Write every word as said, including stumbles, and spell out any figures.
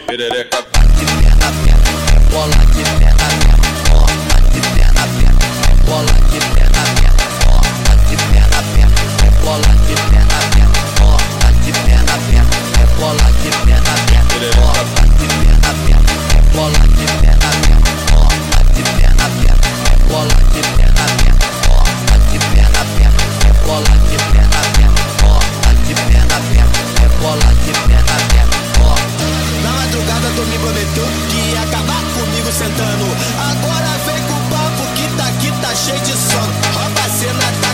perereca. De perna, perna, bola de perna, perna, bola de perna, perna, bola de perna, perna, bola de perna, perna, bola de perna, perna, bola de perna, perna, bola de perna, perna, bola de perna, perna, bola de perna, perna, bola de perna, perna, bola de perna, perna, bola de perna, perna, bola de perna, perna, bola de perna, perna, bola de perna, perna. Na madrugada tu me prometeu que ia acabar comigo sentando. Agora vem com o papo que tá aqui, tá cheio de sono. Rouba a cena, tá